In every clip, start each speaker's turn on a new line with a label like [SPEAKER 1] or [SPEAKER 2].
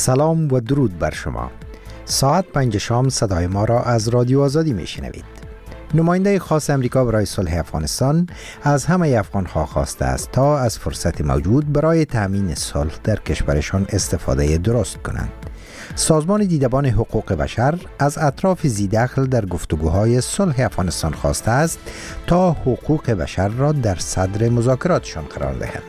[SPEAKER 1] سلام و درود بر شما. ساعت 5 شام صدای ما را از رادیو آزادی میشنوید. نماینده خاص امریکا برای صلح افغانستان از همه افغان‌ها خواسته است تا از فرصت موجود برای تأمین صلح در کشورشان استفاده درست کنند. سازمان دیدبان حقوق بشر از اطراف ذی‌دخل در گفتگوهای صلح افغانستان خواسته است تا حقوق بشر را در صدر مذاکراتشان قرار دهند.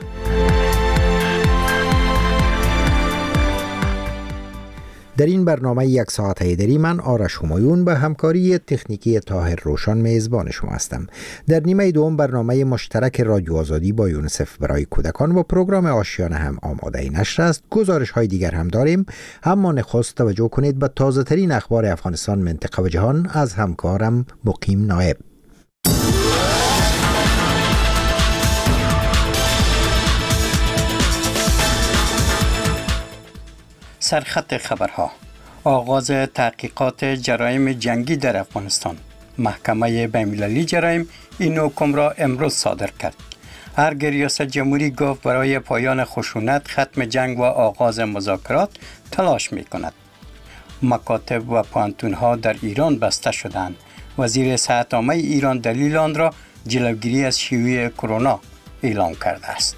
[SPEAKER 1] در این برنامه یک ساعت هیدری من آرش همایون به همکاری تکنیکی طاهر روشن میزبان شما هستم. در نیمه دوم برنامه مشترک رادیو آزادی با یونیسف برای کودکان و پروگرام آشیانه هم آماده نشر است. گزارش های دیگر هم داریم، اما نخست توجه کنید به تازه ترین اخبار افغانستان، منطقه و جهان از همکارم مقیم نایب.
[SPEAKER 2] سرخط خبرها: آغاز تحقیقات جرایم جنگی در افغانستان. محکمه بین‌المللی جرایم این حکم را امروز صادر کرد. ارگ ریاست جمهوری گفت برای پایان خشونت، ختم جنگ و آغاز مذاکرات تلاش می کند. مکاتب و پانتون‌ها در ایران بسته شدند. وزیر صحت عامه ایران دلیل آن را جلوگیری از شیوع کرونا اعلام کرده است.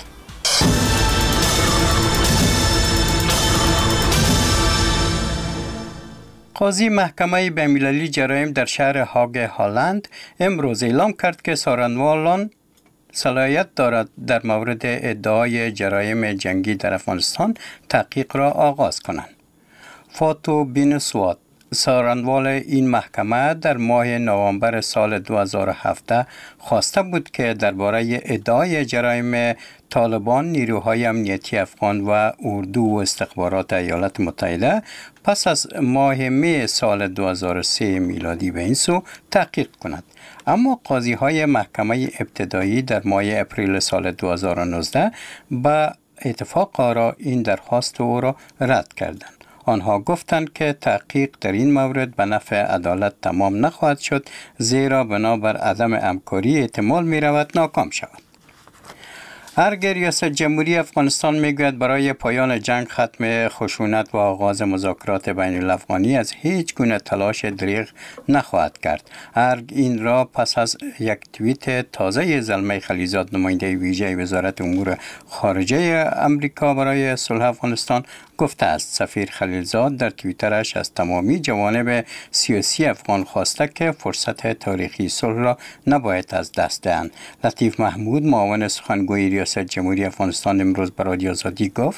[SPEAKER 2] قاضی محکمه بین‌المللی جرایم در شهر هاگ هلند امروز اعلام کرد که سارنوالان صلاحیت دارد در مورد ادعای جرایم جنگی در افغانستان تحقیق را آغاز کنند. فاتو بینسوات، سارنوال این محکمه، در ماه نوامبر سال 2017 خواسته بود که درباره ادعای جرایم طالبان، نیروهای امنیتی افغان و اردو و استخبارات ایالات متحده پس از ماه می سال 2003 میلادی به این سو تحقیق کند. اما قاضی های محکمه ابتدایی در ماه اپریل سال 2019 به اتفاق آرا این درخواست او را رد کردند. آنها گفتند که تحقیق در این مورد به نفع عدالت تمام نخواهد شد، زیرا بنابر عدم همکاری احتمال می رود ناکام شود. ارگ ریاست جمهوری افغانستان میگوید برای پایان جنگ، ختم خشونت و آغاز مذاکرات بین الافغانی از هیچ گونه تلاش دریغ نخواهد کرد. ارگ این را پس از یک توییت تازه زلمه خلیزاد، نماینده ویژه وزارت امور خارجه امریکا برای صلح افغانستان، گفته است. سفیر خلیلزاد در توییترش از تمامی جوانب سیاسی افغان خواسته که فرصت تاریخی صلح را نباید از دست دهند. لطیف محمود، معاون سخنگوی ریاست جمهوری افغانستان، امروز به رادیو آزادی گفت: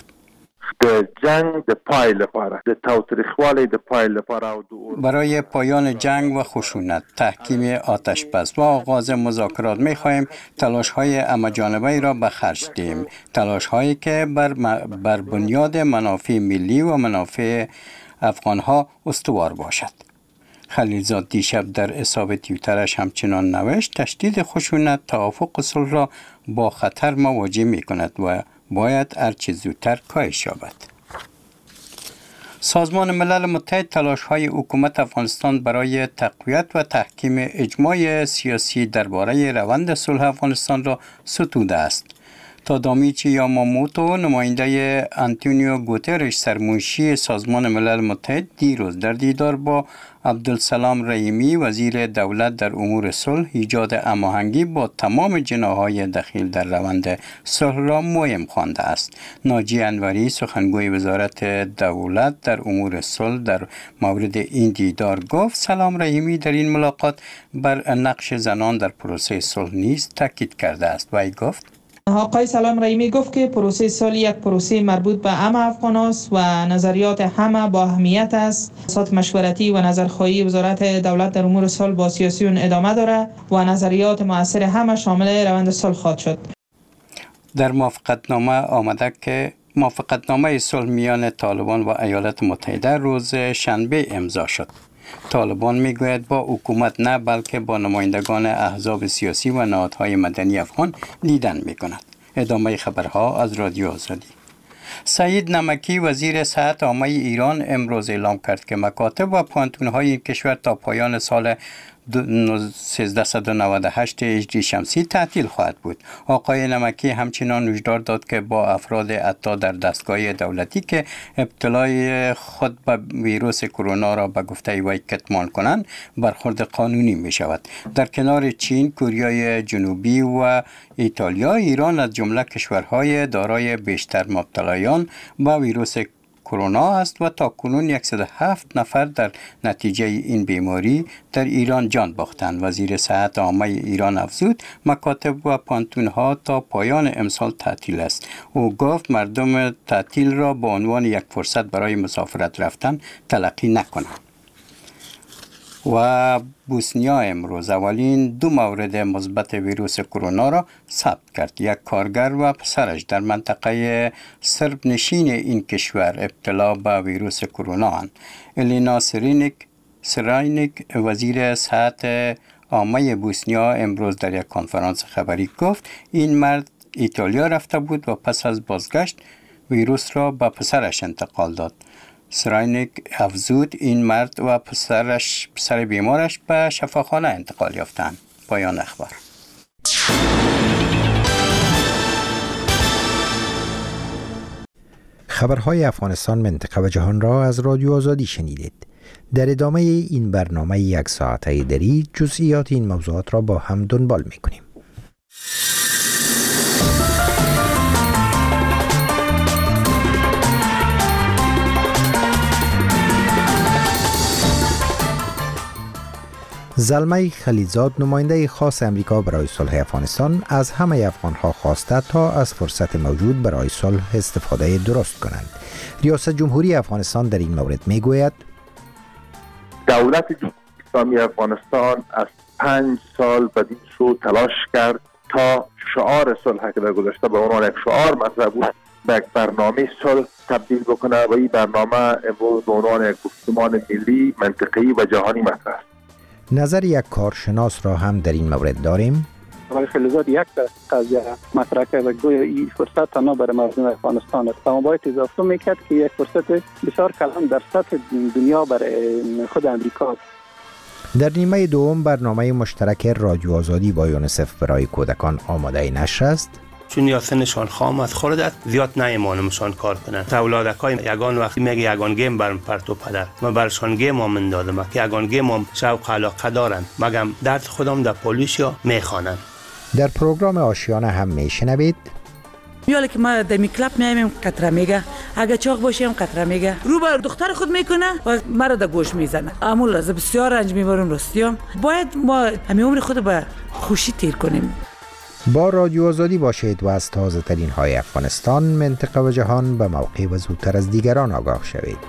[SPEAKER 2] برای پایان جنگ و خشونت، تحکیم آتش بس و آغاز مذاکرات می‌خواهیم تلاش‌های همه‌جانبه را به خرج دهیم، تلاش‌هایی که بر بنیاد منافع ملی و منافع افغان‌ها استوار باشد. خلیلزاد دیشب در حساب توییترش همچنان نوشت: تشدید خشونت توافق صلح را با خطر مواجه می‌کند و باید هرچه زودتر کاهش یابد. سازمان ملل متحد تلاش‌های حکومت افغانستان برای تقویت و تحکیم اجماع سیاسی درباره روند صلح افغانستان را ستوده است. تادامیچی یاماموتو، نماینده آنتونیو گوترش سرمنشی سازمان ملل متحد، دیروز در دیدار با عبدالسلام رحیمی، وزیر دولت در امور صلح، ایجاد هماهنگی با تمام جناح‌های دخیل در روند صلح را مهم خوانده است. ناجی انوری، سخنگوی وزارت دولت در امور صلح، در مورد این دیدار گفت: سلام رحیمی در این ملاقات بر نقش زنان در پروسه صلح نیز تاکید کرده است. وی گفت:
[SPEAKER 3] آقای سلام رحیمی گفت که پروسه صلح یک پروسه مربوط به همه افغان است و نظریات همه با اهمیت است. جلسات مشورتی و نظرخواهی وزارت دولت در امور صلح با سیاسیون ادامه دارد و نظریات مؤثر همه شامل روند صلح خواهد شد.
[SPEAKER 2] در موافقتنامه آمده که موافقتنامه صلح میان طالبان و ایالات متحده روز شنبه امضا شد. طالبان میگوید با حکومت نه، بلکه با نمایندگان احزاب سیاسی و نهادهای مدنی افغان دیدن میکند. ادامه خبرها از رادیو آزادی. سعید نمکی، وزیر صحت عامه ایران، امروز اعلام کرد که مکاتب و پانتون‌های این کشور تا پایان سال 1398 هجری شمسی تعطیل خواهد بود. آقای نمکی همچنان هشدار داد که با افراد عطا در دستگاه دولتی که ابتلای خود به ویروس کرونا را به گفته وی کتمان کنند برخورد قانونی می شود. در کنار چین، کره جنوبی و ایتالیا، ایران از جمله کشورهای دارای بیشتر مبتلایان با ویروس کرونا است و تاکنون 107 نفر در نتیجه این بیماری در ایران جان باختند. وزیر صحت عامه ایران افزود مکاتب و پانتون‌ها تا پایان امسال تعطیل است. او گفت مردم تعطیل را به عنوان یک فرصت برای مسافرت رفتن تلقی نکنند. و بوسنیا امروز اولین 2 مورد مثبت ویروس کرونا را ثبت کرد. یک کارگر و پسرش در منطقه سرب نشین این کشور ابتلا به ویروس کرونا اند. الینا سراینیک وزیر صحت عامه بوسنیا امروز در یک کنفرانس خبری گفت این مرد ایتالیا رفته بود و پس از بازگشت ویروس را به پسرش انتقال داد. سراینیک افزود این مرد و پسر بیمارش به شفاخانه انتقال یافتند. پایان اخبار.
[SPEAKER 1] خبرهای افغانستان، منطقه و جهان را از رادیو آزادی شنیدید. در ادامه این برنامه 1 ساعته دری جزئیات این موضوعات را با هم دنبال می‌کنیم. زلمه خلیلزاد، نماینده خاص امریکا برای صلح افغانستان، از همه افغانها خواسته تا از فرصت موجود برای صلح استفاده درست کنند. ریاست جمهوری افغانستان در این مورد میگوید
[SPEAKER 4] دولت جمهوری اسلامی افغانستان از 5 سال بدین سو تلاش کرد تا شعار صلح که در گذشته به عنوان یک شعار مطرح بود به یک برنامه صلح تبدیل بکنه و این برنامه امروز به عنوان یک گفتمان ملی، منطقه‌ای و جهانی مطرح است.
[SPEAKER 1] نظر یک کارشناس را هم در این مورد داریم.
[SPEAKER 5] آقای خلیلزاد یک قضیه مطرح کرد و گویا این فرصت تنها برای مردم افغانستان است. اما باید اضافه میکرد که یک فرصت بسیار کلان در سطح دنیا برای خود امریکا است.
[SPEAKER 1] در نیمه دوم برنامه مشترک رادیو آزادی با یونیسف برای کودکان آماده نشر است.
[SPEAKER 6] چون یا سنشان خام از خوردت زیاد نایمانمشان کار کنن. اولادکای یگان وقتی میگه یگان گیم برم پرتو پدر من برشان گیم هم اندادم که یگان گیم هم شوق علاقه دارن مگم درد خودم در پولیس یا میخوانن.
[SPEAKER 1] در پروگرام آشیانه هم میشنوید
[SPEAKER 7] میاله که ما در می کلاب میایم قطره میگه اگه چاق باشیم قطره میگه رو بر دختر خود میکنه و مرا در گوش میزنه. امول از بسیار رنج میبرم راستیم. باید ما همه عمر خود به خوشی تیر کنیم.
[SPEAKER 1] با رادیو آزادی باشید و از تازه ترین های افغانستان، منطقه و جهان به موقع و زودتر از دیگران آگاه شوید.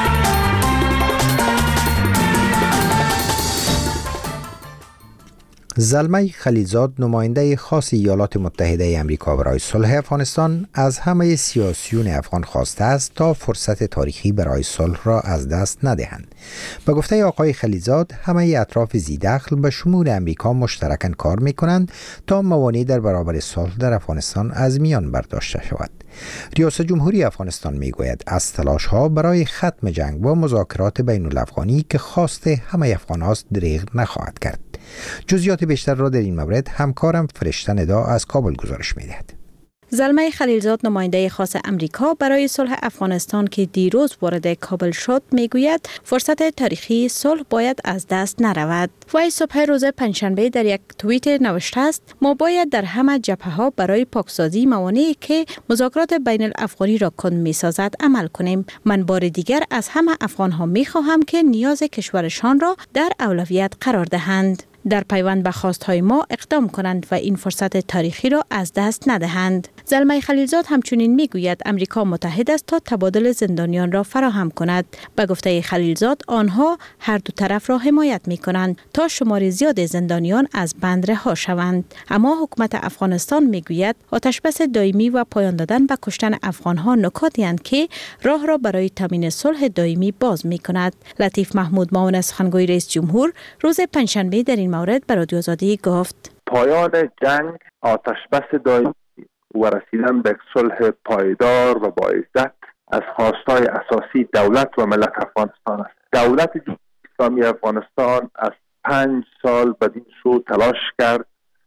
[SPEAKER 1] زلمه خلیلزاد، نماینده خاص ایالات متحده امریکا برای صلح افغانستان، از همه سیاسیون افغان خواسته است تا فرصت تاریخی برای صلح را از دست ندهند. به گفته آقای خلیلزاد، همه اطراف ذی‌دخل به شمول امریکا مشترکاً کار می‌کنند تا موانع در برابر صلح در افغانستان از میان برداشته شود. ریاست جمهوری افغانستان میگوید از تلاش‌ها برای ختم جنگ و مذاکرات بین الافغانی که خواست همه افغان هاست دریغ نخواهد کرد. جزئیات بیشتر را در این مورد همکارم فرشته ندا از کابل گزارش می‌دهد.
[SPEAKER 8] زلمه خلیلزاد، نماینده خاص امریکا برای صلح افغانستان که دیروز وارد کابل شد، میگوید فرصت تاریخی صلح باید از دست نرود. وی صبح روز پنجشنبه در یک توییت نوشته است: ما باید در همه جبهه‌ها برای پاکسازی موانعی که مذاکرات بین الافغانی را کند می‌سازد عمل کنیم. من بار دیگر از همه افغان‌ها می‌خواهم که نیاز کشورشان را در اولویت قرار دهند. در پیوند به خواست‌های ما اقدام کنند و این فرصت تاریخی را از دست ندهند. زلمه خلیلزاد همچنین میگوید امریکا متحد است تا تبادل زندانیان را فراهم کند. به گفته خلیلزاد، آنها هر دو طرف را حمایت می‌کنند تا شمار زیاد زندانیان از بند رها شوند. اما حکومت افغانستان میگوید آتشبس دائمی و پایان دادن به کشتن افغان‌ها نکاتی اند که راه را برای تامین صلح دائمی باز می‌کند. لطیف محمود، معاون سخنگوی رئیس جمهور، روز پنجشنبه در این مورد به رادیو آزادی گفت:
[SPEAKER 4] پایان جنگ، آتشبس دائمی و رسیدن به صلح پایدار و با عزت از خواستهای اساسی دولت و ملت افغانستان است. دولت جمهوری اسلامی افغانستان از 5 سال بدین سو تلاش کرد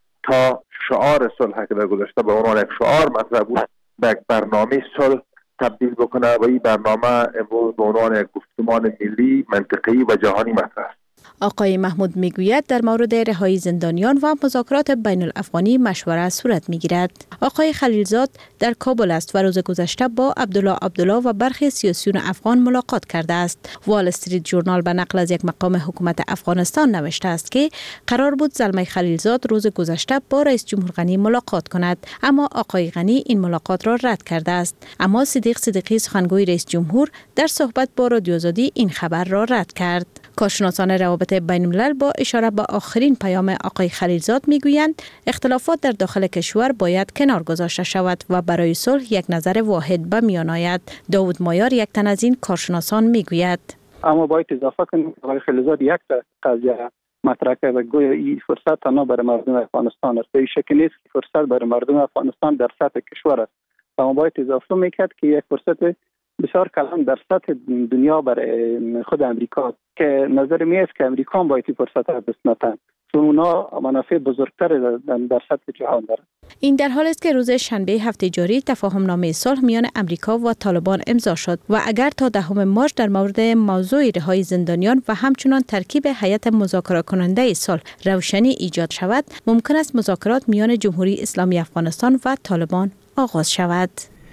[SPEAKER 4] تا شعار صلح که در گذشته به عنوان یک شعار مطرح بود به یک برنامه صلح تبدیل بکنه و این برنامه امروز به عنوان یک گفتمان ملی، منطقی و جهانی مطرح است.
[SPEAKER 8] آقای محمود میگوید در مورد رهایی زندانیان و مذاکرات بین الافغانی مشوره صورت میگیرد. آقای خلیلزاد در کابل است و روز گذشته با عبدالله و برخی سیاسیون افغان ملاقات کرده است. وال استریت جورنال به نقل از یک مقام حکومت افغانستان نوشته است که قرار بود زلمه خلیلزاد روز گذشته با رئیس جمهور غنی ملاقات کند، اما آقای غنی این ملاقات را رد کرده است. اما صدیق صدیقی سخنگوی رئیس جمهور در صحبت با رادیو آزادی این خبر را رد کرد. کارشناسان روابط بین الملل با اشاره به آخرین پیام آقای خلیلزاد میگویند اختلافات در داخل کشور باید کنار گذاشته شود و برای صلح یک نظر واحد به میان آید. داود مایار یک تن از این کارشناسان میگوید
[SPEAKER 5] اما باید اضافه کنیم که آقای خلیلزاد یک قضیه مطرح کرده، گویا این فرصت تنها برای مردم افغانستان است. این شکل نیست که فرصت برای مردم افغانستان در سطح کشور است. اما باید اضافه میکرد که یک فرصت بسیار کلان در سطح دنیا برای خود امریکا که نظر می است که امریکا هم باید فرصت را دست ندهند، چون اونا منافع بزرگتر در سطح جهان دارند.
[SPEAKER 8] این در حال است که روز شنبه هفته جاری تفاهم نامه صلح میان امریکا و طالبان امضا شد و اگر تا 10 مارس در مورد موضوع رهایی زندانیان و همچنان ترکیب هیئت مذاکره کننده صلح روشنی ایجاد شود، ممکن است مذاکرات میان جمهوری اسلامی افغانستان و طالبان آغاز شود.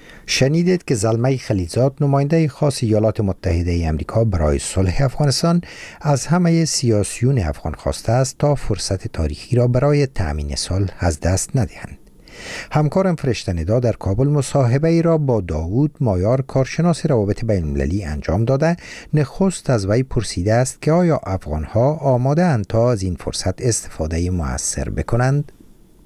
[SPEAKER 1] شنیدید که زلمه خلیلزاد نماینده خاص ایالات متحده امریکا برای صلح افغانستان از همه سیاسیون افغان خواسته است تا فرصت تاریخی را برای تأمین صلح از دست ندهند. همکارم فرشته ندا در کابل مصاحبه ای را با داود مایار کارشناس روابط بین المللی انجام داده. نخست از وی پرسیده است که آیا افغانها آماده اند تا از این فرصت استفاده مؤثر بکنند؟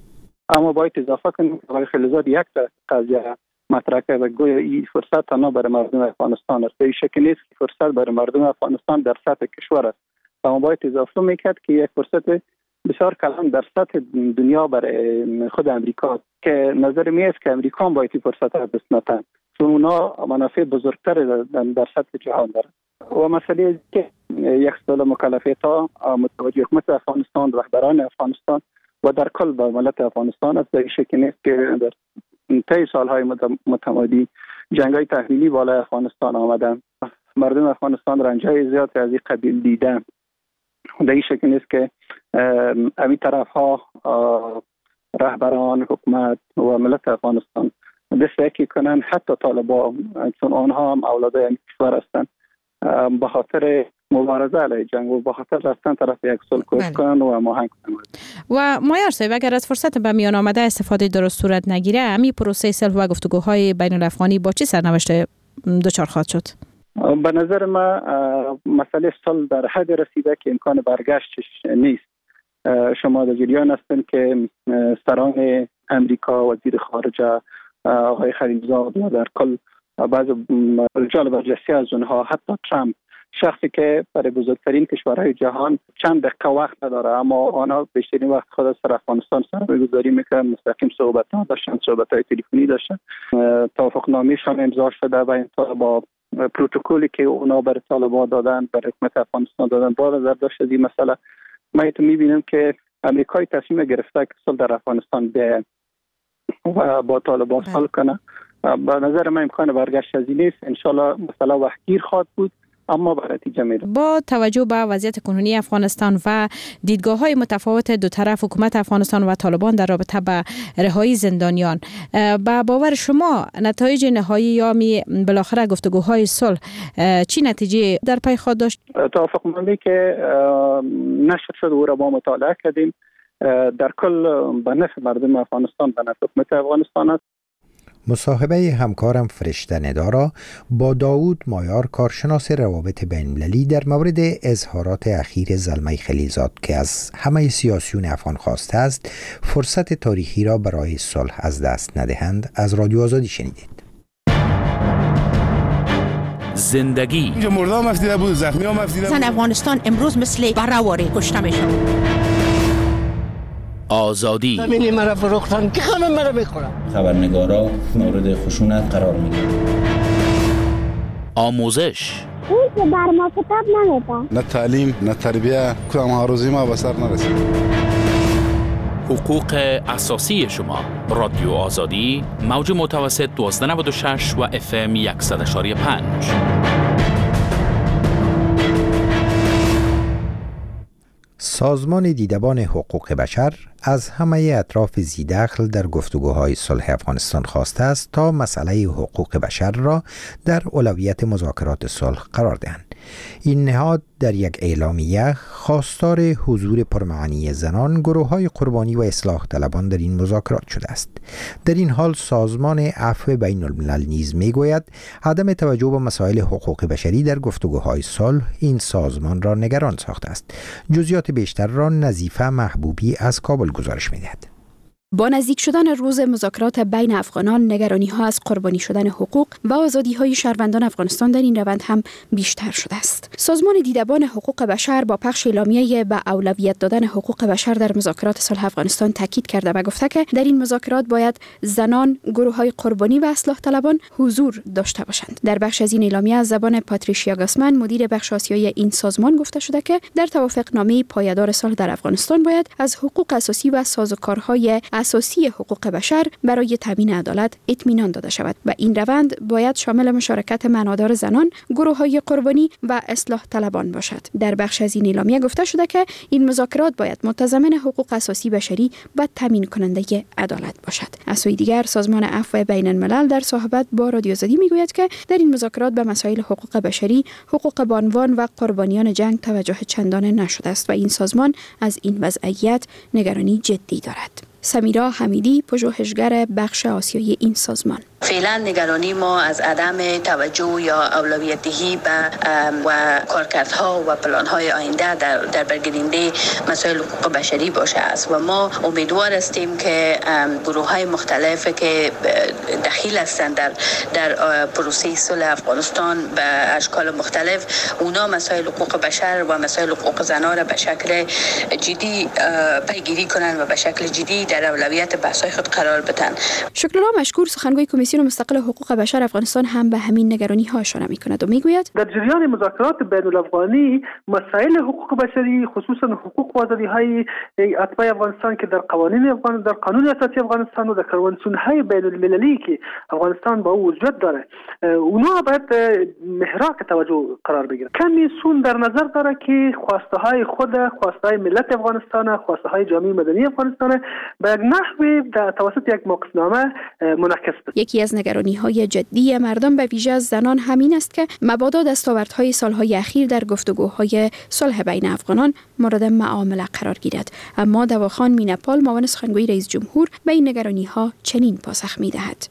[SPEAKER 5] اما باید اضافه کنیم که آقای خلیلزاد یک قضیه مطرح کرده، گویا این فرصت تنها برای مردم افغانستان است. این شکل نیست که فرصت برای مردم افغانستان در سطح کشور است. اما باید اضافه میکرد که یک فرصت بسیار کلان در سطح دنیا برای خود امریکا که نظر می است که امریکا هم باید فرصت را دست ندهند، چون اونا منافع بزرگتر در سطح جهان دارند. و مسئله که یک سال مکلفیت ها متوجه حکومت افغانستان، رهبران افغانستان و در کل با ملت افغانستان است. این شکل نیست که در طی سالهای متمادی جنگ‌های تحمیلی بالای افغانستان آمدن، مردم افغانستان رنج‌های زیاد از این قبیل دیدن. در این شکل نیست که امی طرف‌ها رهبران حکومت و ملت افغانستان دست یکی کنند، حتی طالبان، چون آنها هم اولادای این کشور هستند، به خاطر مبارزه علیه جنگ و به خاطر رفتن طرف یک صلح کوشش کنند و هماهنگ کنند.
[SPEAKER 8] و مایار صاحب، اگر از فرصت به میان آمده استفاده درست صورت نگیره، همین پروسه صلح و گفتگوهای بین الافغانی با چه سرنوشت دچار خواهد شد؟
[SPEAKER 5] به نظر ما مسئله صلح در حد رسیده که امکان برگشتش نیست. شما در جریان هستند که سران امریکا، وزیر خارجه آقای خلیلزاد و در کل بعض رجال برجسته از اونها، حتی ترامپ، شخصی که برای بزرگترین کشورهای جهان چند دقیقه وقت نداره، اما آنها بیشترین وقت خود سر افغانستان سرمایه‌گذاری میکنن، مستقیم صحبت‌ها داشتن، صحبت‌های تلفنی داشتن. توافقنامه‌شان امضا شده و این با پروتکلی که اونا برای طالبان دادن، برای حکومت افغانستان دادن. با نظر داشت از این مسئله ما می‌بینیم که امریکای تصمیم گرفته که صلح در افغانستان به و با طالبان صلح کنه. به نظر من امکان برگشت از این نیست. انشالله مسئله وقتگیر خواهد بود، اما به نتیجه میره. با
[SPEAKER 8] توجه به وضعیت کنونی افغانستان و دیدگاه‌های متفاوت دو طرف، حکومت افغانستان و طالبان در رابطه به رهایی زندانیان، با باور شما نتایج نهایی یا بالاخره گفتگوهای صلح چی نتیجه در پی خواهد داشت؟
[SPEAKER 5] توافقنامه‌ای که نشر شد او را با مطالعه کردیم، در کل به نفع مردم افغانستان، به نفع حکومت افغانستان است.
[SPEAKER 1] مصاحبه همکارم فرشته ندا را با داود مایار کارشناس روابط بین المللی در مورد اظهارات اخیر زلمه خلیلزاد که از همه سیاسیون افغان خواسته است فرصت تاریخی را برای صلح از دست ندهند از رادیو آزادی شنیدید.
[SPEAKER 9] زندگی
[SPEAKER 10] اینجا مردا هم افتیده بود، زخمی هم افتیده بود.
[SPEAKER 11] زن افغانستان امروز مثل برآواره کشته میشن.
[SPEAKER 9] آزادی
[SPEAKER 12] زمینی مرا فروختن که همه مرا میخورن.
[SPEAKER 13] خبرنگارا مورد خشونت قرار میگیرن.
[SPEAKER 9] آموزش
[SPEAKER 13] این که بر ما کتاب نمیده.
[SPEAKER 10] نه تعلیم نه تربیه، کدام آرزوی ما به سر نرسید.
[SPEAKER 9] حقوق اساسی شما. رادیو آزادی، موج متوسط 1296 و FM 100.5.
[SPEAKER 1] سازمان دیدبان حقوق بشر از همه اطراف ذی‌دخل در گفتگوهای صلح افغانستان خواسته است تا مسئله حقوق بشر را در اولویت مذاکرات صلح قرار دهند. این نهاد در یک اعلامیه خواستار حضور پرمعنی زنان، گروه‌های قربانی و اصلاح طلبان در این مذاکرات شده است. در این حال سازمان عفو بین الملل نیز میگوید عدم توجه به مسائل حقوق بشری در گفتگوهای صلح این سازمان را نگران ساخته است. جزئیات بیشتر را نظیفه محبوبی از کابل گزارش می‌دهد.
[SPEAKER 14] با نزدیک شدن روز مذاکرات بین افغانان، نگرانی‌ها از قربانی شدن حقوق و آزادی‌های شهروندان افغانستان در این روند هم بیشتر شده است. سازمان دیدبان حقوق بشر با پخش اعلامیه به اولویت دادن حقوق بشر در مذاکرات صلح افغانستان تاکید کرده و گفته که در این مذاکرات باید زنان، گروه‌های قربانی و اصلاح طلبان حضور داشته باشند. در بخش از این اعلامیه از زبان پاتریشیا گاسمن، مدیر بخش آسیایی این سازمان گفته شده که در توافقنامه پایدار صلح در افغانستان باید از حقوق اساسی و سازوکارهای اساسی حقوق بشر برای تامین عدالت اطمینان داده شود و این روند باید شامل مشارکت معنادار زنان، گروه‌های قربانی و اصلاح طلبان باشد. در بخش از این اعلامیه گفته شده که این مذاکرات باید متضمن حقوق اساسی بشری و تامین کننده عدالت باشد. از سوی دیگر سازمان عفو بین الملل در صحبت با رادیو آزادی میگوید که در این مذاکرات به مسائل حقوق بشری، حقوق بانوان و قربانیان جنگ توجه چندانه نشده است و این سازمان از این وضعیت نگرانی جدی دارد. سمیرا حمیدی، پژوهشگر بخش آسیایی این سازمان:
[SPEAKER 15] فعلا نگرانی ما از عدم توجه یا اولویت دهی به و کارکردها و پلان‌های آینده در برگیرنده مسائل حقوق بشری باشه است و ما امیدوار هستیم که گروه‌های مختلف که دخیل هستند در پروسه صلح افغانستان به اشکال مختلف، اونا مسائل حقوق بشر و مسائل حقوق زنان را به شکل جدی پیگیری کنند و به شکل جدی در اولویت بحث‌های خود قرار بدن.
[SPEAKER 14] شکرالله مشکور، سخنگوی کمیسیون مستقل حقوق بشر افغانستان، هم به همین نگرانی‌ها اشاره می‌کند و میگوید
[SPEAKER 5] در جریان مذاکرات بین‌الافغانی مسائل حقوق بشری، خصوصا حقوق و آزادی‌های اتباع افغانستان که در قوانین افغان، در قانون اساسی افغانستان و در کنوانسیون‌های بین‌المللی که افغانستان با او وجود داره، اونا باید محراق توجه قرار بگیرن. کمیسیون در نظر داره که خواسته‌های خود، خواسته‌های ملت افغانستان، خواسته‌های جامعه مدنی افغانستان به یک نحوی توسط یک موقفنامه منعکس بشه.
[SPEAKER 14] یکی از نگرانی‌های جدی مردم به ویژه از زنان همین است که مبادا دستاوردهای سالهای اخیر در گفتگوهای صلح بین افغانان مورد معامله قرار گیرد. اما دواخان مینپال، معاون سخنگوی رئیس جمهور، به این نگرانی‌ها چنین پاسخ می‌دهد: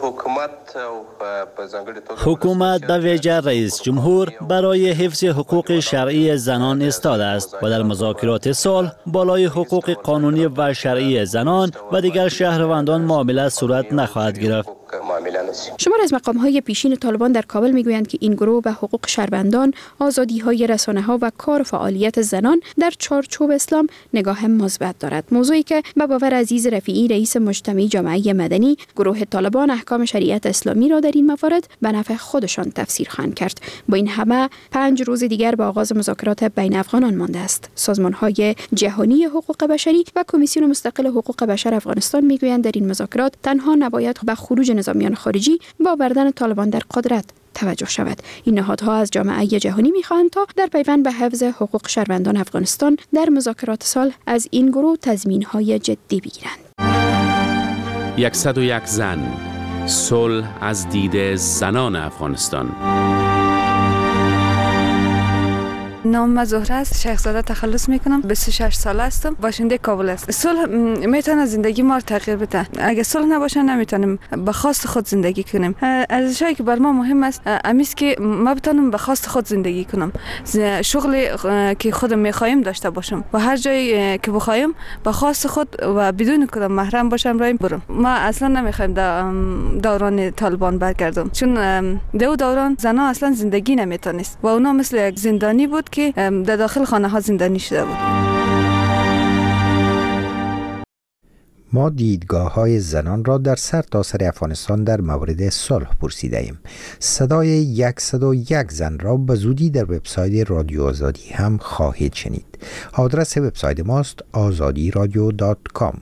[SPEAKER 16] حکومت به ویژه رئیس جمهور برای حفظ حقوق شرعی زنان ایستاده است و در مذاکرات صلح بالای حقوق قانونی و شرعی زنان و دیگر شهروندان معامله صورت نخواهد گرفت.
[SPEAKER 14] شمار از مقام‌های پیشین طالبان در کابل میگویند که این گروه به حقوق شهروندان، آزادی‌های رسانه‌ها و کار و فعالیت زنان در چارچوب اسلام نگاه مثبت دارد. موضوعی که به باور عزیز رفیعی، رئیس مجتمع جامعه مدنی، گروه طالبان احکام شریعت اسلامی را در این موارد به نفع خودشان تفسیر خواهند کرد. با این همه 5 روز دیگر به آغاز مذاکرات بین افغانان مانده است. سازمان‌های جهانی حقوق بشری و کمیسیون مستقل حقوق بشر افغانستان میگویند در این مذاکرات تنها نباید به خروج نظامیان خارجی با آوردن طالبان در قدرت توجه شود. این نهادها از جامعه جهانی می‌خواهند تا در پیوند به حفظ حقوق شهروندان افغانستان در مذاکرات صلح از این گروه تضمین‌های جدی بگیرند.
[SPEAKER 9] 101 زن، صلح از دید زنان افغانستان.
[SPEAKER 17] نام زهره است، شیخزاده تخلص میکنم، 26 ساله هستم، باشنده کابل است. صلح میتونه زندگی ما رو تغییر بده. اگه صلح نباشه نمیتونیم به خواست خود زندگی کنیم. ارزشی که بر ما مهم است امیست که ما بتونم به خواست خود زندگی کنم، شغلی که خودم میخوایم داشته باشم و هر جایی که بخوایم به خواست خود و بدون کدام محرم باشم رایم برم. ما اصلا نمیخوایم دوران طالبان برگردم، چون در دوران زنا اصلا زندگی نمیتونست و اونا مثل یک زندانی بود که در داخل خانه ها زندانی شده بود.
[SPEAKER 1] ما دیدگاه‌های زنان را در سرتاسر افغانستان در مورد صلح پرسیده ایم. صدای 101 زن را به زودی در وبسایت رادیو آزادی هم خواهید شنید. آدرس وبسایت ماست azadiradio.com.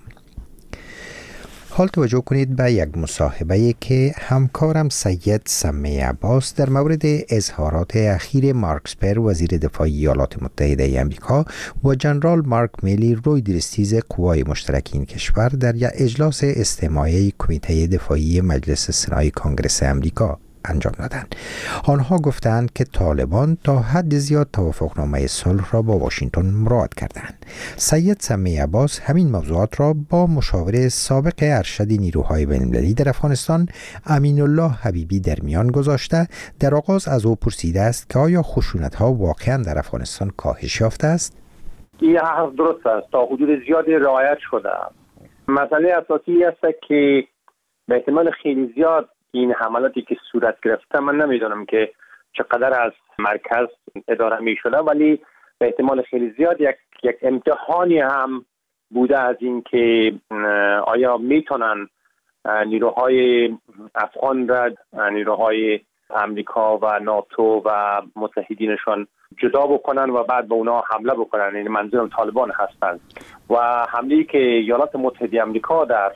[SPEAKER 1] حال توجه کنید به یک مصاحبه که همکارم سید سمی عباس در مورد اظهارات اخیر مارک اسپر وزیر دفاع ایالات متحده آمریکا و جنرال مارک میلی روی درستیز قوای مشترک این کشور در یک اجلاس استماعی کمیته دفاعی مجلس سنای کنگره آمریکا انجام دادند. آنها گفتند که طالبان تا حد زیاد توافقنامه صلح را با واشنگتن مراعات کردند. سید سمی عباس همین موضوعات را با مشاور سابق ارشد نیروهای بین‌المللی در افغانستان امین الله حبیبی در میان گذاشته. در آغاز از او پرسیده است که آیا خشونت‌ها واقعا در افغانستان کاهش یافته است؟
[SPEAKER 18] این حرف درست است، تا حدود زیادی رعایت شده. مسئله اساسی است که به احتمال خیلی زیاد این حملاتی که صورت گرفته، من نمیدونم که چقدر از مرکز اداره می شده، ولی به احتمال خیلی زیاد یک امتحانی هم بوده از این که آیا میتونن نیروهای افغان را نیروهای امریکا و ناتو و متحدینشان جدا بکنن و بعد به اونا حمله بکنن. این منظورم طالبان هستند و حمله‌ای که ایالات متحده آمریکا در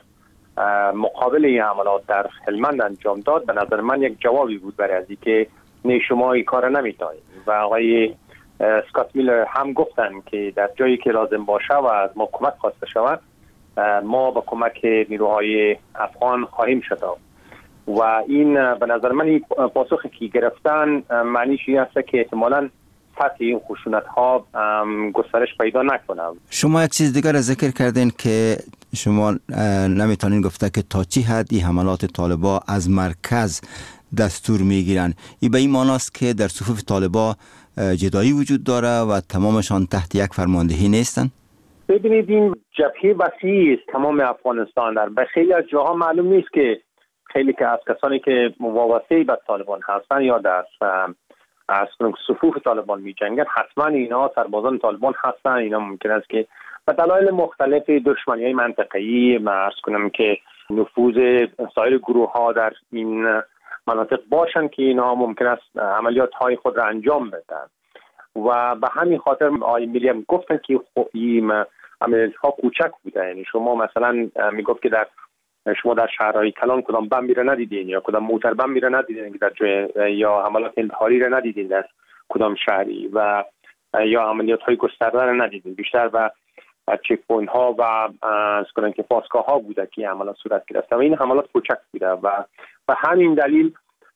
[SPEAKER 18] مقابل این حملات در هلمند انجام داد، به نظر من یک جوابی بود برای از اینکه نه شما این کار نمی‌کنید. و آقای اسکات میلر هم گفتن که در جایی که لازم باشه و از ما کمک خواسته شود، ما با کمک نیروهای افغان خواهیم شد. و این به نظر من این پاسخی که گرفتن معنیش این است که احتمالاً سطح این خشونت‌ها گسترش پیدا نکنه.
[SPEAKER 19] شما یک چیز دیگر ذکر کردین که شما نمیتونین گفته که تا چی حد این حملات طالبان از مرکز دستور میگیرن. این به این معناست که در صفوف طالبان جدایی وجود داره و تمامشان تحت یک فرماندهی نیستن؟
[SPEAKER 18] ببینید این جبهه وسیع است تمام افغانستان. در خیلی از جاها معلوم نیست که خیلی که از کسانی که وابسته به طالبان هستن یا در از صفوف طالبان می جنگن، حتما اینا سربازان طالبان هستن. اینا ممکن است که به دلایل مختلف دشمنی های منطقه‌ای عرض کنم که نفوذ سایر گروه ها در این مناطق باشن که اینا ممکن است عملیات های خود را انجام بدن و به همین خاطر آقای میلی هم گفتن که این عملیات ها کوچک بوده. یعنی شما مثلا میگفت که شما در شهرهای کلان کدام بم میره ندیدین یا کدام موتر بم میره ندیدین که در جای یا حملات انتحاری را ندیدین در کدام شهری و یا عملیات های گسترده را ندیدین. بیشتر و چک پوینت ها و از کنن که پاسگاه ها بوده که حملات صورت گرفته و این حملات کوچک بوده و به همین دلیل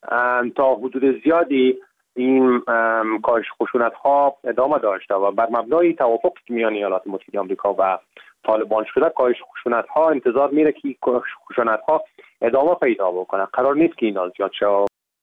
[SPEAKER 18] تا حدود زیادی این کاهش خشونت ها ادامه داشته و بر مبنای توافق میان ایالات متحده آمریکا و طالبان شده کاهش خشونت ها انتظار میره که خشونت ها ادامه پیدا بکنه. قرار نیست که اینا زیاد شه.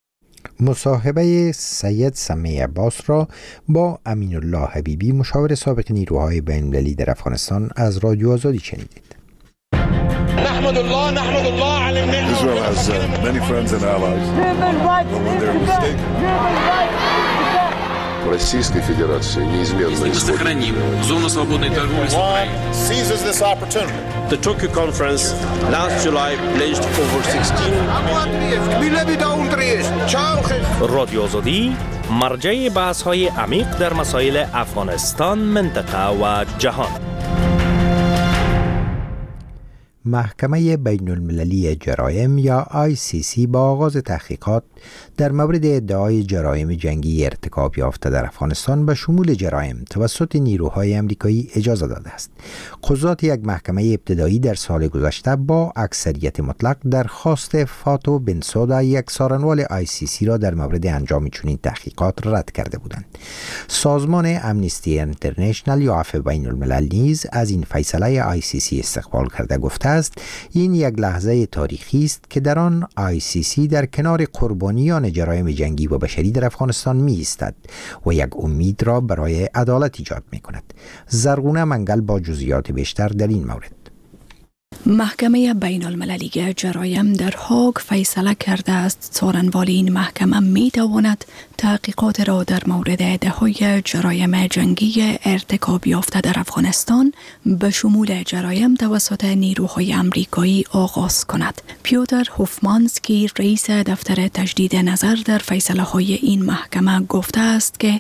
[SPEAKER 1] مصاحبه سید سمی عباس را با امین الله حبیبی مشاور سابق نیروهای بین‌المللی در افغانستان از رادیو آزادی شنیدید.
[SPEAKER 20] نحمد الله على النعمة. Israel has many friends and allies. But when they're mistaken.
[SPEAKER 21] Российской Федерации неизменно
[SPEAKER 22] сохраним зону свободной торговли с Украиной.
[SPEAKER 20] Seizes this opportunity.
[SPEAKER 23] The Tokyo conference last July pledged over 16
[SPEAKER 24] رادیو آزادی مرجع بحث‌های عمیق در مسائل افغانستان، منطقه و جهان.
[SPEAKER 1] محکمه بین المللی جرایم یا ICC با آغاز تحقیقات در مورد ادعای جرایم جنگی ارتکاب یافته در افغانستان به شمول جرایم توسط نیروهای آمریکایی اجازه داده است. قضات یک محکمه ابتدایی در سال گذشته با اکثریت مطلق درخواست فاتو بنسودا یک سارنوال ICC را در مورد انجام چنین تحقیقات رد کرده بودند. سازمان امنیستی اینترنشنال یا عفو بین الملل نیز از این فیصله ICC استقبال کرده گفته است این یک لحظه تاریخی است که در آن ICC در کنار قربانیان جرایم جنگی و بشری در افغانستان می ایستد و یک امید را برای عدالت ایجاد می کند. زرغونه منگل با جزئیات بیشتر در این مورد.
[SPEAKER 14] محکمه بین المللی جرایم در هاگ فیصله کرده است څارنوال این محکمه می تواند تحقیقات را در مورد ده‌های جرایم جنگی ارتکاب یافته در افغانستان به شمول جرایم توسط نیروهای آمریکایی آغاز کند. پیوتر هوفمانسکی رئیس دفتر تجدید نظر در فیصله های این محکمه گفته است که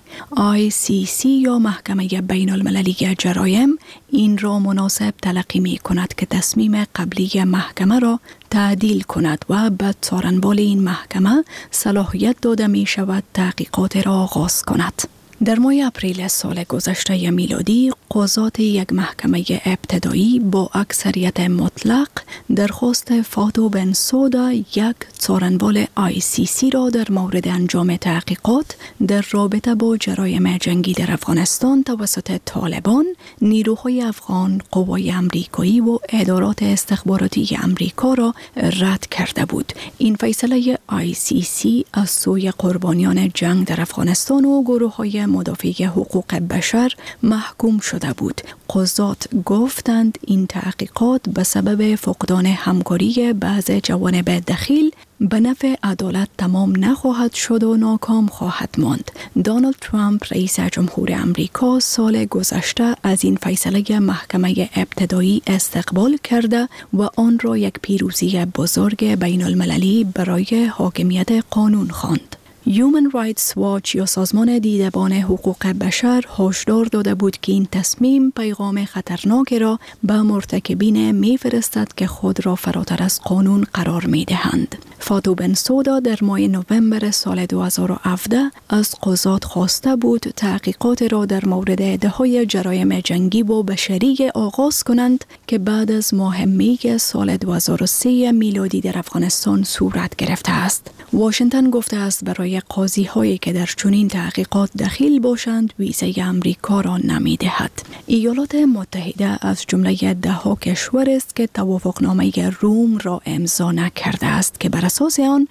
[SPEAKER 14] ICC یا محکمه بین المللی جرایم این را مناسب تلقی می کند که تصمیم قبلی محکمه را تعدیل کند و به څارنوال این محکمه صلاحیت داده می شود تحقیقات را آغاز کند. در ماه اپریل سال گذشته میلادی قضات یک محکمه ابتدایی با اکثریت مطلق درخواست فاتو بنسودا یک څارنوال ICC را در مورد انجام تحقیقات در رابطه با جرایم جنگی در افغانستان توسط طالبان، نیروهای افغان، قوای آمریکایی و ادارات استخباراتی آمریکا را رد کرده بود. این فیصله ICC از سوی قربانیان جنگ در افغانستان و گروه‌های مدافع حقوق بشر محکوم شده بود. قضات گفتند این تحقیقات به سبب فقدان همکاری بعض جوانب دخیل به نفع عدالت تمام نخواهد شد و ناکام خواهد ماند. دونالد ترامپ رئیس جمهور آمریکا سال گذشته از این فیصله محکمه ابتدایی استقبال کرده و آن را یک پیروزی بزرگ بین المللی برای حاکمیت قانون خواند. Human Rights Watch یا سازمان دیدبان حقوق بشر هشدار داده بود که این تصمیم پیغام خطرناکی را به مرتکبین می‌فرستد که خود را فراتر از قانون قرار می‌دهند. فاتو بنسودا در ماه نوامبر سال 2017 از قضات خواسته بود تحقیقات را در مورد ده‌های جرایم جنگی و بشری آغاز کنند که بعد از ماه می سال 2003 میلادی در افغانستان صورت گرفته است. واشنگتن گفته است برای قاضی هایی که در چنین تحقیقات دخیل باشند ویزه امریکا را نمی‌دهد. ایالات متحده از جمله 10 کشور است که توافقنامه روم را امضا نکرده است که بر اساس آن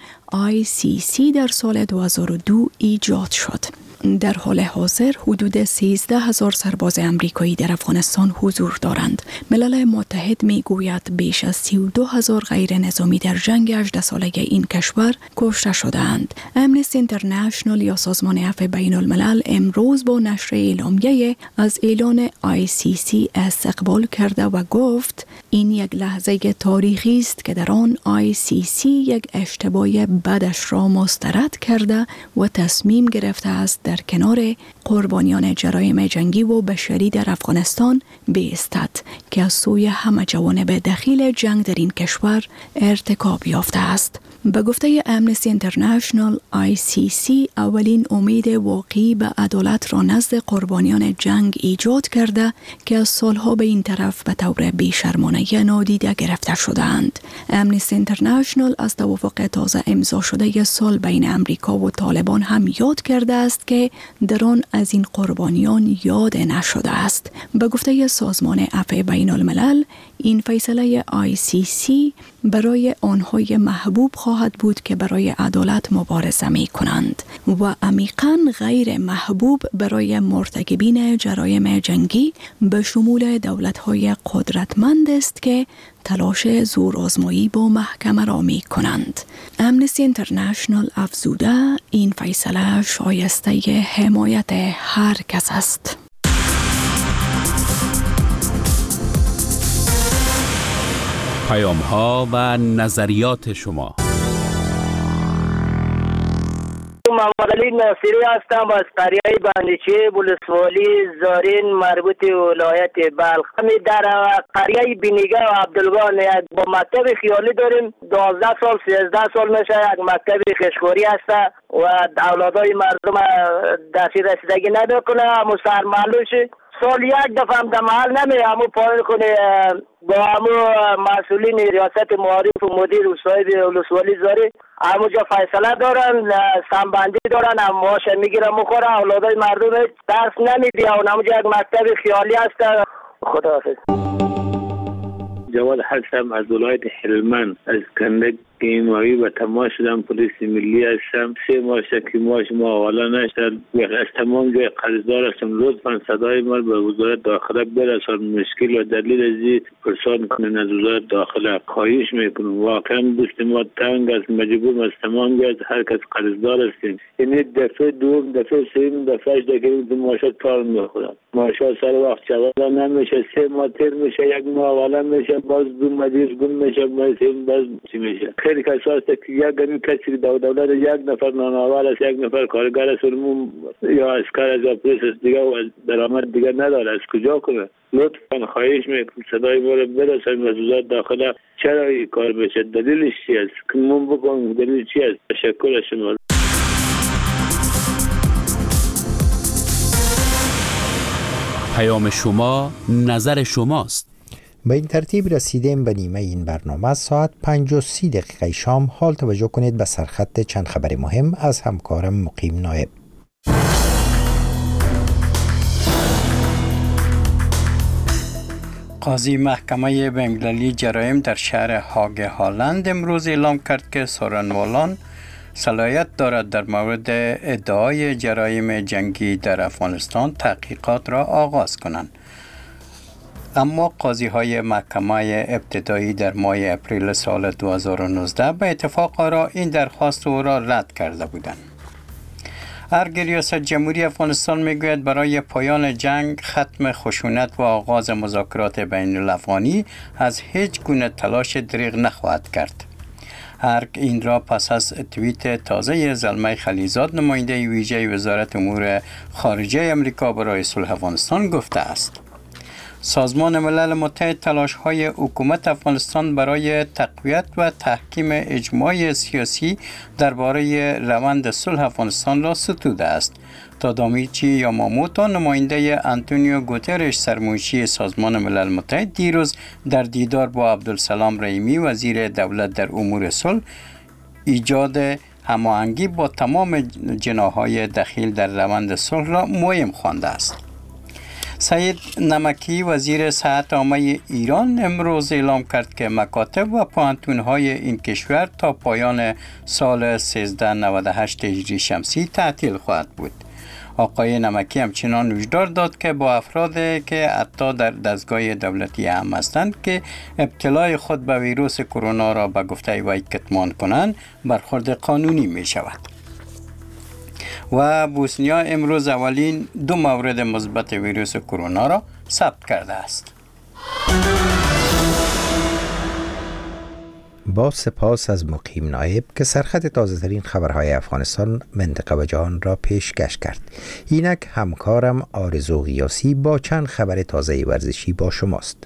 [SPEAKER 14] ICC در سال 2002 ایجاد شد. در حال حاضر حدود 13,000 سرباز امریکایی در افغانستان حضور دارند. ملل متحد می گوید بیش از 32,000 غیر نظامی در جنگ 18 ساله این کشور کشته شدند. امنستی اینترنشنال یا سازمان عفو بین الملل امروز با نشر اعلامیه از اعلان ICC استقبال کرده و گفت این یک لحظه تاریخی است که در آن ICC یک اشتباه بدش را مسترد کرده و تصمیم گرفته است در کنار قربانیان جرایم جنگی و بشری در افغانستان بایستد که از سوی همه جوانب دخیل جنگ در این کشور ارتکاب یافته است. به گفته امنستی اینترنشنال ICC اولین امید واقعی به عدالت را نزد قربانیان جنگ ایجاد کرده که از سالها به این طرف به طور بیشرمانه نادیده گرفته شدند. امنستی اینترنشنال از توافق تازه امضا شده سال بین امریکا و طالبان هم یاد کرده است که در آن از این قربانیان یاد نشده است. به گفته سازمان عفو بین الملل این فیصله ICC برای آنهای محبوب خواهد بود که برای عدالت مبارزه می کنند و عمیقاً غیر محبوب برای مرتکبین جرایم جنگی به شمول دولت‌های قدرتمند است که تلاش زورآزمایی با محکمه را می کنند. امنستی اینترنشنال افزوده این فیصله شایسته حمایت هر کس است.
[SPEAKER 9] پیام‌ها و نظریات شما.
[SPEAKER 2] محمد علی ناصری هستم از قریه بندیچی ولسوالی زارین مربوط ولایت بلخ. همین در قریه بینیگه و عبدالگان با مکتب خیالی داریم. 12 سال 13 سال میشه یک مکتب خشکوری هست و اولادای مردم دستی رسیدگی نمیکنه. همون سرمعلوش سال یک دفعه هم در محل نمیره، همون پایین کنه با همون مسئولین ریاست معارف و مدیر و صاحب ولسوالی زاری همونجا فیصله دارن، سنبندی دارن، هم ماشه میگیرن مخوره. اولادای مردم درس نمیدی و همونجا یک مکتب خیالی هست. خداحافظ.
[SPEAKER 3] جواد هستم از ولایت هلمند از کندک که این ماهی به تماس شدم پلیس ملی هستم 3 ماه که ماش ما حالا نشد از تمام جای قرضدار هستم لطفا صدای ما به وزارت داخله برسان مشکل و دلیل ازی پرسان کنن از وزارت داخله خواهش میکنم واقعا دوست ما تنگ است مجبور از تمام جای هر کس قرضدار هستیم یعنی دفعه دوم دفعه سوم دفعه که ماشات کار میخورم ماشات سر وقت چولا نمیشه 3 ماه تیر میشه 1 ماه حالا میشه باز دو مدیر گم میشه باز چی میشه خیلی کسا هست که یک گمی کسی دولت 1 نفر نانآور است 1 نفر کارگر است یا اسکر از یا پلیس است دیگه و درآمد دیگه نداره از کجا کنه لطفا خواهش میکنم صدای ما رو برسانید از وزارت داخله چرا این کار میشه دلیلش چی است که من بگم دلیل چی است تشکر از شما
[SPEAKER 9] پیام شما نظر شماست.
[SPEAKER 1] به این ترتیب رسیدیم به نیمه این برنامه. ساعت 5:30 شام. حال توجه کنید به سرخط چند خبر مهم از همکارم مقیم نایب.
[SPEAKER 4] قاضی محکمه بین‌المللی جرایم در شهر هاگ هالند امروز اعلام کرد که سورنوالان صلاحیت دارد در مورد ادعای جرایم جنگی در افغانستان تحقیقات را آغاز کنند. اما قاضی های محکمه ابتدایی در ماه اپریل سال 2019 به اتفاق آرا این درخواست او را رد کرده بودند. ارگ ریاست جمهوری افغانستان میگوید برای پایان جنگ، ختم خشونت و آغاز مذاکرات بین الافغانی از هیچ گونه تلاش دریغ نخواهد کرد. ارگ این را پس از توییت تازه زلمه خلیزاد نماینده ویژه وزارت امور خارجه امریکا برای صلح افغانستان گفته است. سازمان ملل متحد تلاش‌های حکومت افغانستان برای تقویت و تحکیم اجماع سیاسی درباره روند صلح افغانستان را ستوده است. تادامیچی یاماموتو نماینده آنتونیو گوترش سرمنشی سازمان ملل متحد دیروز در دیدار با عبدالسلام رحیمی وزیر دولت در امور صلح ایجاد هماهنگی با تمام جناح‌های دخیل در روند صلح را مهم خوانده است. سید نمکی وزیر صحت عامه ایران امروز اعلام کرد که مکاتب و پوهنتون‌های این کشور تا پایان سال 1398 هجری شمسی تعطیل خواهد بود. آقای نمکی همچنان هشدار داد که با افرادی که حتی در دستگاه دولتی هم هستند که ابتلای خود به ویروس کرونا را به گفته وی کتمان کنند برخورد قانونی می شود. و بوسنیا امروز اولین 2 مورد مثبت ویروس کرونا را ثبت کرده است.
[SPEAKER 1] با سپاس از مقیم نایب که سرخط تازه ترین خبرهای افغانستان، منطقه و جهان را پیشکش کرد. اینک همکارم آرزو غیاسی با چند خبر تازه ورزشی با شماست.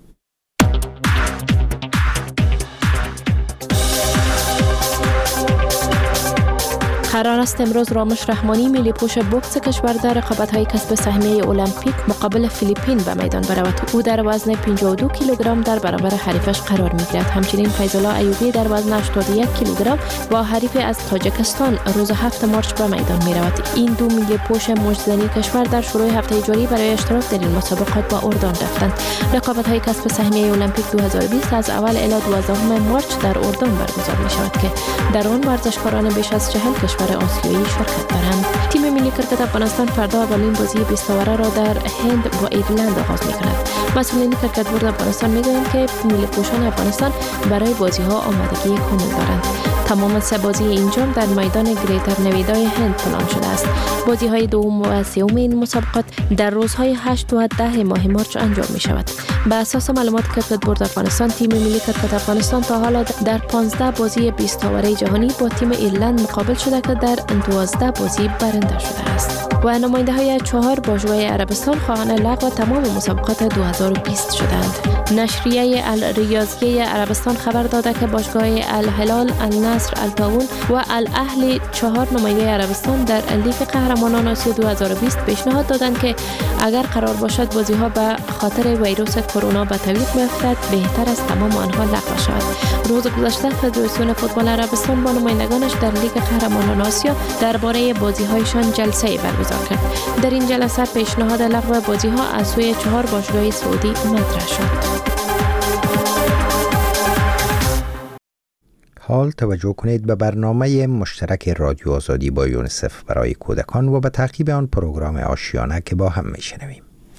[SPEAKER 8] قرار است امروز رامش رحمانی ملی پوش بوکس کشور در رقابت‌های کسب سهمیه المپیک مقابل فیلیپین به میدان برود. او در وزن 52 کیلوگرم در برابر حریفش قرار می‌گیرد. همچنین فیض‌الله ایوبی در وزن 81 کیلوگرم با حریف از تاجیکستان روز 7 مارس به میدان می‌رود. این 2 ملی پوش مجزنی کشور در شروع هفته جاری برای اشتراک در این مسابقات با اردن رفتند. رقابت‌های کسب سهمیه المپیک 2020 از اول الی 12 مارس در اردن برگزار می‌شود که در آن ورزشکاران بیش از 40 کشور آسیایی شرکت دارند. تیم ملی کرکت افغانستان فردا اولین بازی 20 اوره را در هند با ایرلند آغاز می‌کند. مسئولین کرکت بورد افغانستان می‌گویند که ملی پوشان افغانستان برای بازی‌ها آمادگی کامل دارند. تمام 3 بازی این جام در میدان گریتر نویدای هند پلان شده است. بازی‌های دوم و سوم این مسابقات در روزهای 8 و 10 ماه مارس انجام می‌شود. بر اساس معلومات کرکت بورد افغانستان، تیم ملی کرکت افغانستان تا حالا در 15 بازی 20 اوره جهانی با تیم ایرلند مقابل شده که در 12 بازی برنده شده است. و نماینده‌های 4 باشگاه عربستان خواهان لغو تمام مسابقات 2020 شدند. نشریه الریاضیه عربستان خبر داده که باشگاه الهلال، النصر، التعاون و الاهلی 4 نماینده عربستان در لیگ قهرمانان آسیا 2020 پیشنهاد دادند که اگر قرار باشد بازی‌ها به خاطر ویروس کرونا به تعویق بیفتد، بهتر است تمام آنها لغو شود. روز گذشته فدراسیون فوتبال عربستان با نمایندگانش در لیگ قهرمانان آسیا درباره بازی‌هایشان جلسه برگزار کرد. در این جلسه پیشنهاد لغو بازی‌ها از سوی 4 باشگاه سعودی مطرح شد.
[SPEAKER 1] حال توجه کنید به برنامه مشترک رادیو آزادی با یونیسف برای کودکان و به تعقیب آن پروگرام آشیانه که با هم میشنویم.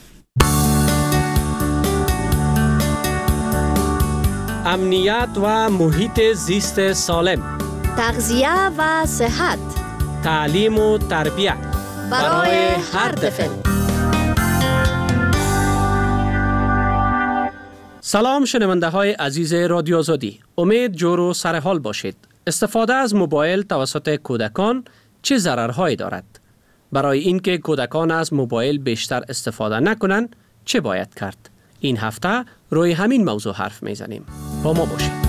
[SPEAKER 6] امنیت و محیط زیست سالم،
[SPEAKER 7] تغذیه و صحت،
[SPEAKER 6] تعلیم و تربیت
[SPEAKER 7] برای هر طفل.
[SPEAKER 6] سلام شنونده های عزیز رادیو آزادی، امید جور و سرحال باشید. استفاده از موبایل توسط کودکان چه ضررهایی دارد؟ برای اینکه کودکان از موبایل بیشتر استفاده نکنند چه باید کرد؟ این هفته روی همین موضوع حرف میزنیم. با ما باشید.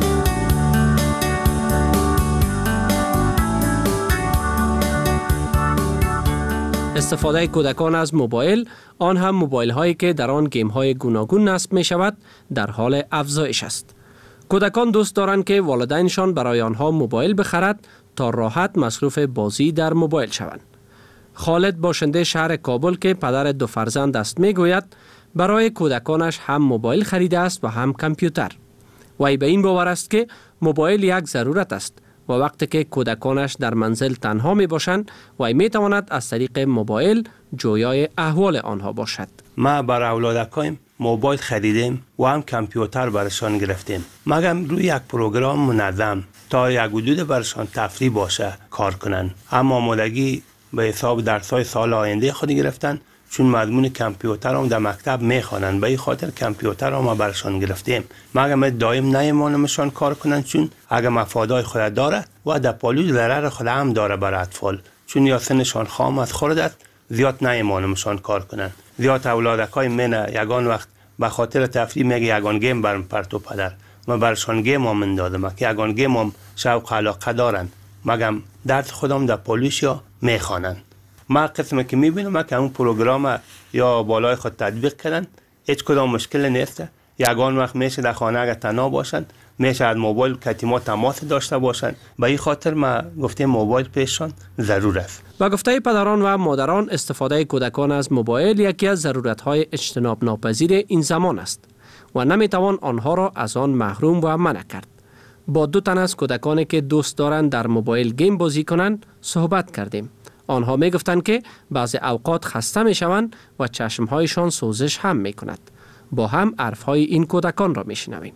[SPEAKER 6] استفاده کودکان از موبایل، آن هم موبایل هایی که در آن گیم های گوناگون نصب می شود، در حال افزایش است. کودکان دوست دارند که والدینشان برای آنها موبایل بخرد تا راحت مصروف بازی در موبایل شوند. خالد باشنده شهر کابل که پدر 2 فرزند است می گوید برای کودکانش هم موبایل خریده است و هم کامپیوتر. وی به این باور است که موبایل یک ضرورت است و وقتی که کودکانش در منزل تنها می باشند وی می تواند از طریق موبایل جویای احوال آنها باشد.
[SPEAKER 11] ما برای اولادکایم موبایل خریدیم و هم کامپیوتر برشان گرفتیم. مگم روی یک پروگرام منظم تا یک حدود برشان تفریح باشه کار کنن. اما آمادگی به حساب درس‌های سال آینده خود گرفتن، چون مضمون کامپیوتر هم در مکتب میخوانند. به این خاطر کامپیوتر هم ما برشان گرفتیم. مگم دایم نیمانمشان کار کنند، چون اگر مفادای خود داره و در پالوی ضرر خود هم داره برای اطفال، چون یا سنشان خام از خورد زیاد نیمانمشان کار کنند. زیاد اولادکای من یگان وقت به خاطر تفریح میگه یگان گیم برم پرتو پدر، ما برشان گیم هم اندادم که یگان گیم هم شوق علاقه دارن، مگم درس خودم در پالوش یا میخوانند. ما قسمی که میبینم که اون پروگرام یا بالای خود تطبیق کردن هیچ کدام مشکل نیست. یگان وقت میشه در خانه اگر تنها باشن میشه از موبایل کتیما تماس داشته باشن. به این خاطر ما گفتیم موبایل پیششان ضرور است.
[SPEAKER 6] با گفته پدران و مادران استفاده کودکان از موبایل یکی از ضرورت‌های اجتناب ناپذیر این زمان است و نمیتوان آنها را از آن محروم و منع کرد. با 2 تن از کودکانی که دوست دارند در موبایل گیم بازی کنند صحبت کردیم. آنها می گفتند که بعضی اوقات خسته می شوند و چشمهایشان سوزش هم می کند. با هم حرفهای این کودکان را می شنویم.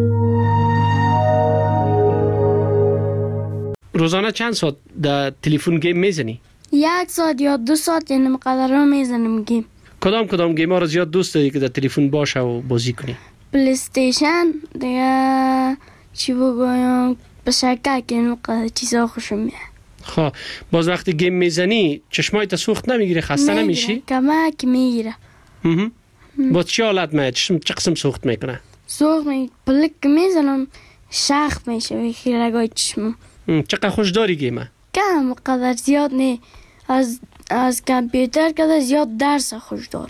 [SPEAKER 6] روزانه چند ساعت در تلفن گیم می زنی؟
[SPEAKER 13] 1 ساعت یا 2 ساعت اینم قدر را می زنم گیم.
[SPEAKER 6] کدام گیم ها را زیاد دوست داری که در تلفن باشه و بازی کنی؟
[SPEAKER 13] پلی استیشن دیگه چی بگویم بشکه که اینم قدر چیزا خوشم میاد.
[SPEAKER 6] خب باز وقتی گیم میزنی چشمایت سوخت نمیگیره؟ خسته نمیشی؟
[SPEAKER 13] کمک میگیره.
[SPEAKER 6] با چه حالت میاد؟ چه قسم سوخت میکنه؟
[SPEAKER 13] سوخت میکنه پلک میزنم شخ میشه و خیلگای چشمم.
[SPEAKER 6] چقدر خوش داری گیمه؟
[SPEAKER 13] کم قدر زیاد نه، از کامپیوتر قدر زیاد درس خوش دارم.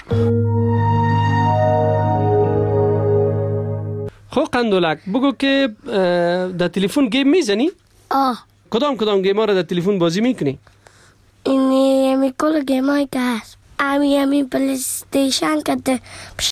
[SPEAKER 6] خب قندولک بگو که در تلفن گیم میزنی؟ کدام گیم ها را در تلفن بازی میکنی؟
[SPEAKER 13] این کل گیم هایی که هست امی پلی استیشن که در